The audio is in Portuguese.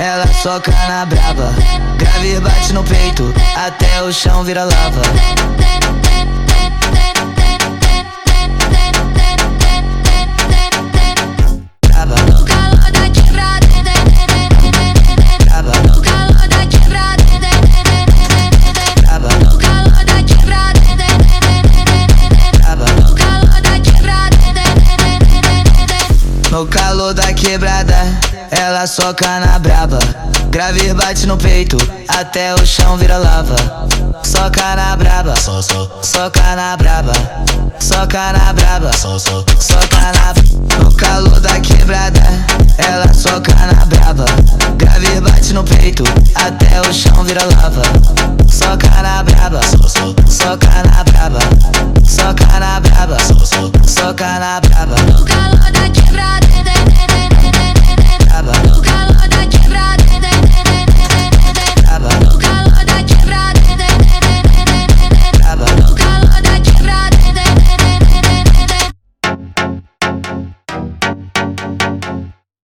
ela soca na braba. Grave bate no peito, até o chão vira lava. No calor da quebrada, no calor da quebrada, no calor da quebrada, no calor da quebrada. No calor da quebrada, ela soca na braba. Grave bate no peito, até o chão vira lava. Soca na braba, soca na braba, soca na braba, soca na. No calor da quebrada, ela soca na braba. Grave bate no peito, até o chão vira lava. Soca na braba, soca na braba, soca na braba, soca na braba.